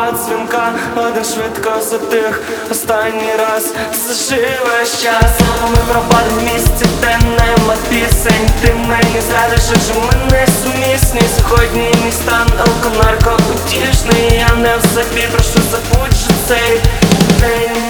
дзвінка, один швидко затих, останній раз заживе час. Ми пропали в місці, де нема пісень. Ти мені зрадиш, адже ми не сумісні. Сьогодні мій стан алконарко утішний. Я не в собі, прошу забудь же цей день.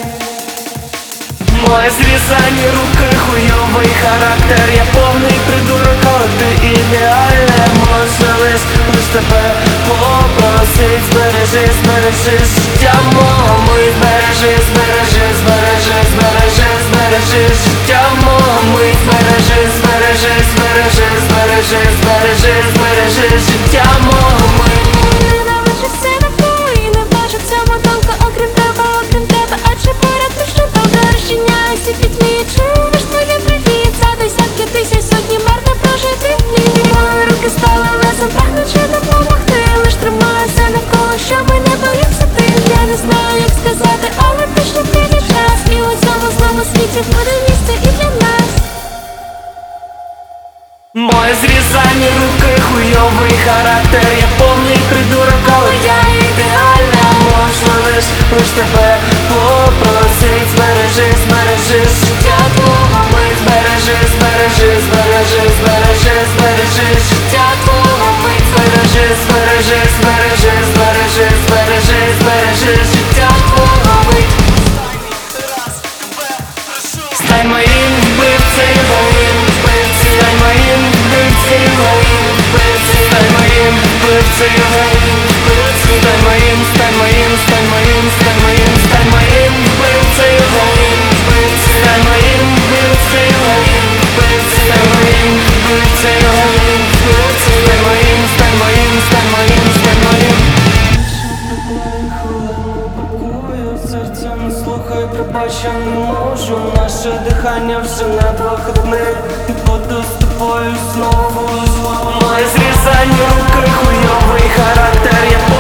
Мої зрізані руки, хуйовий характер. Я повний придурок, але ти ідеальна. Може лиш тебе попросить. Збережи, збережи життя мого. Ми збережи, збережи, збережи, збережи, збережи життя мого. Ми збережи, збережи, збережи, збережи, збережи, збережи життя мого. Ми ненавиджу все навколо і не бачу в цьому толку, окрім тебе, адже поряд ти що добре розчиняюся пітьмі. Чуєш твої привіт, за десятки тисяч, сотні марно прожити дні. Мої руки стали лезом, прагнучи допомогти. Лиш тримаюся навколо, щоби не боявся ти. Я не знаю, як сказати, але точно прийде час. І у цьому злому світі буде місце і для нас. Мої зрізані руки, хуйовий характер. Я повний придурок, але я ідеальна. Можна лиш тебе попросить. Збережи, збережи життя твого. Ми збережи, збережи, збережи, збережи, збережи життя твого. Ми збережи, збережи, збережи, збережи, збережи, збережи життя твого. Ми стань моїм вбивцею, моїм вбивцею, стань моїм вбивцею, моїм вбивцею, стань моїм вбивцею, моїм вбивцею, стань моїм, стань моїм, стань моїм, стань моїм, стань моїм вбивцею, моїм вбивцею, стань моїм вбивцею, моїм вбивцею, стань моїм вбивцею, моїм вбивцею, стань моїм, стань моїм, стань моїм, стань моїм. Серця не слухай, пробач, я не можу. Наше дихання вже на двох одних. І буду з тобою знову. Мої зрізані руки, хуйовий характер. Я